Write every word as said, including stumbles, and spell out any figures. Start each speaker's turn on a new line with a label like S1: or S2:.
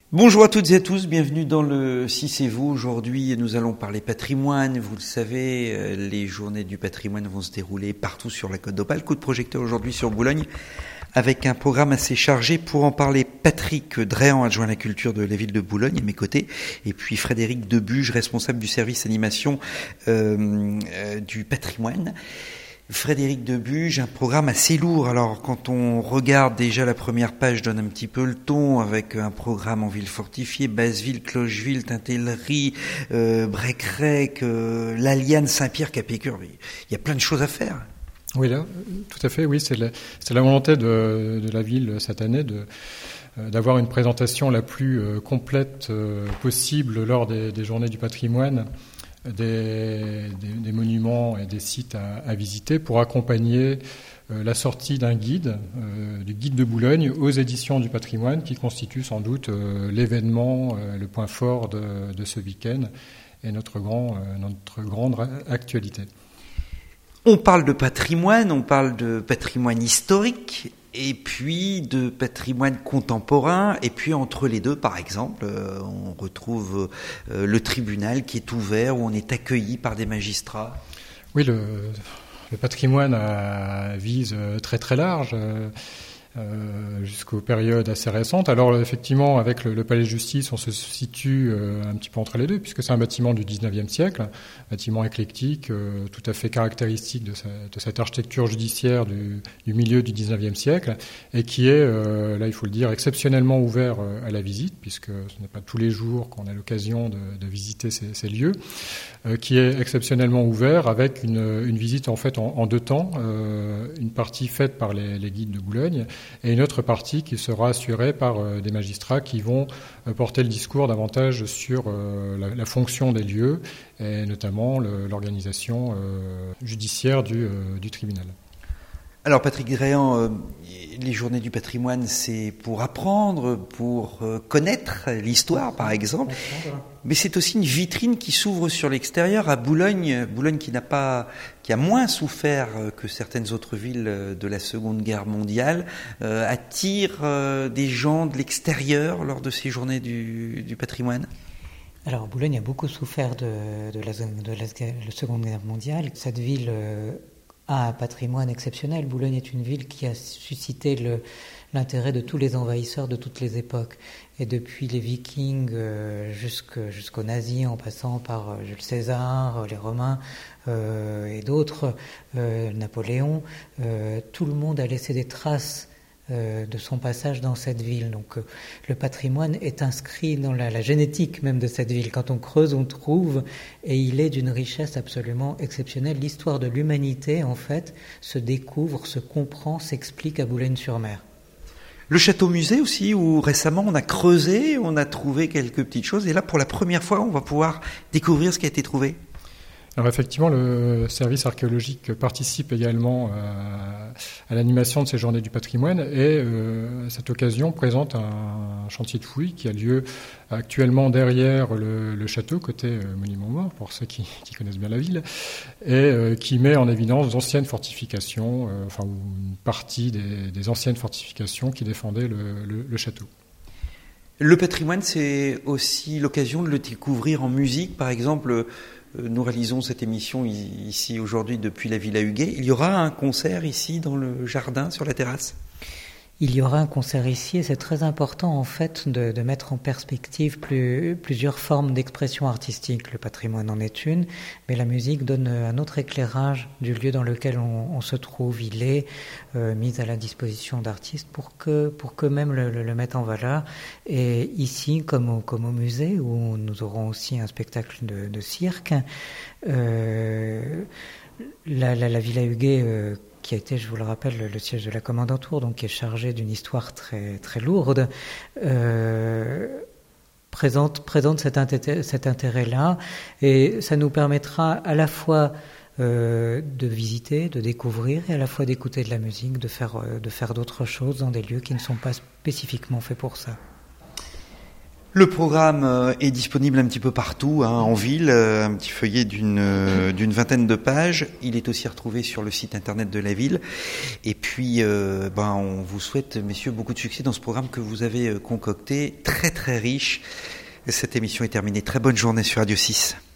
S1: Bonjour à toutes et à tous, bienvenue dans le Si c'est vous. Aujourd'hui, nous allons parler patrimoine. Vous le savez, les journées du patrimoine vont se dérouler partout sur la Côte d'Opale. Coup de projecteur aujourd'hui sur Boulogne, avec un programme assez chargé. Pour en parler, Patrick Dréhan, adjoint à la culture de la ville de Boulogne, à mes côtés, et puis Frédéric Debuge, responsable du service animation euh, euh, du patrimoine. Frédéric Debuge, un programme assez lourd. Alors, quand on regarde déjà la première page, donne un petit peu le ton, avec un programme en ville fortifiée, Basseville, Clocheville, Tintellerie, euh, Brecquerec, euh, l'Aliane, Saint-Pierre, Capécure. Il y a plein de choses à faire.
S2: Oui, là, tout à fait. Oui, c'est la, c'est la volonté de, de la ville cette année de d'avoir une présentation la plus euh, complète euh, possible lors des, des journées du patrimoine. Des, des, des monuments et des sites à, à visiter pour accompagner euh, la sortie d'un guide, euh, du guide de Boulogne aux éditions du patrimoine, qui constitue sans doute euh, l'événement, euh, le point fort de, de ce week-end et notre, grand, euh, notre grande actualité.
S1: On parle de patrimoine, on parle de patrimoine historique, et puis de patrimoine contemporain, et puis entre les deux, par exemple, euh, on retrouve euh, le tribunal qui est ouvert, où on est accueilli par des magistrats.
S2: Oui, le, le patrimoine a, vise très très large, euh, euh, jusqu'aux périodes assez récentes. Alors effectivement, avec le, le palais de justice, on se situe euh, un petit peu entre les deux, puisque c'est un bâtiment du dix-neuvième siècle, un bâtiment éclectique, euh, tout à fait caractéristique de, sa, de cette architecture judiciaire du, du milieu du dix-neuvième siècle, et qui est, euh, là il faut le dire, exceptionnellement ouvert euh, à la visite, puisque ce n'est pas tous les jours qu'on a l'occasion de, de visiter ces, ces lieux, euh, qui est exceptionnellement ouvert avec une, une visite en fait en, en deux temps, euh, une partie faite par les, les guides de Boulogne, et une autre partie qui sera assurée par euh, des magistrats qui vont euh, porter le discours davantage sur euh, la, la fonction des lieux et notamment le, l'organisation euh, judiciaire du, euh, du tribunal.
S1: Alors Patrick Dréhan, euh, les journées du patrimoine, c'est pour apprendre, pour euh, connaître l'histoire par exemple, mais c'est aussi une vitrine qui s'ouvre sur l'extérieur. À Boulogne, Boulogne qui n'a pas, qui a moins souffert que certaines autres villes de la Seconde Guerre mondiale, euh, attire euh, des gens de l'extérieur lors de ces journées du, du patrimoine.
S3: Alors Boulogne a beaucoup souffert de, de, la, de la Seconde Guerre mondiale. Cette ville euh, a un patrimoine exceptionnel. Boulogne est une ville qui a suscité le, l'intérêt de tous les envahisseurs de toutes les époques. Et depuis les Vikings euh, jusqu'au, jusqu'aux nazis, en passant par euh, Jules César, les Romains euh, et d'autres, euh, Napoléon, euh, tout le monde a laissé des traces euh, de son passage dans cette ville. Donc euh, le patrimoine est inscrit dans la, la génétique même de cette ville. Quand on creuse, on trouve, et il est d'une richesse absolument exceptionnelle. L'histoire de l'humanité, en fait, se découvre, se comprend, s'explique à Boulogne-sur-Mer.
S1: Le château-musée aussi, où récemment on a creusé, on a trouvé quelques petites choses, et là pour la première fois on va pouvoir découvrir ce qui a été trouvé.
S2: Alors effectivement, le service archéologique participe également à, à l'animation de ces journées du patrimoine, et euh, à cette occasion présente un chantier de fouilles qui a lieu actuellement derrière le, le château, côté euh, monument mort, pour ceux qui, qui connaissent bien la ville, et euh, qui met en évidence d'anciennes fortifications, euh, enfin une partie des, des anciennes fortifications qui défendaient le, le, le château.
S1: Le patrimoine, c'est aussi l'occasion de le découvrir en musique. Par exemple, nous réalisons cette émission ici aujourd'hui depuis la Villa Huguet. Il y aura un concert ici dans le jardin, sur la terrasse ?
S3: Il y aura un concert ici, et c'est très important en fait de, de mettre en perspective plus, plusieurs formes d'expression artistique. Le patrimoine en est une, mais la musique donne un autre éclairage du lieu dans lequel on, on se trouve. Il est euh, mis à la disposition d'artistes pour que pour qu'eux-mêmes le, le, le mettent en valeur. Et ici, comme au, comme au musée, où nous aurons aussi un spectacle de, de cirque, euh, la, la, la Villa Huguet euh, qui a été, je vous le rappelle, le, le siège de la commandanture, donc qui est chargé d'une histoire très très lourde, euh, présente présente cet intérêt, cet intérêt-là, et ça nous permettra à la fois euh, de visiter, de découvrir, et à la fois d'écouter de la musique, de faire euh, de faire d'autres choses dans des lieux qui ne sont pas spécifiquement faits pour ça.
S1: Le programme est disponible un petit peu partout, hein, en ville, un petit feuillet d'une d'une vingtaine de pages. Il est aussi retrouvé sur le site internet de la ville. Et puis, euh, ben, on vous souhaite, messieurs, beaucoup de succès dans ce programme que vous avez concocté, très très riche. Cette émission est terminée. Très bonne journée sur Radio six.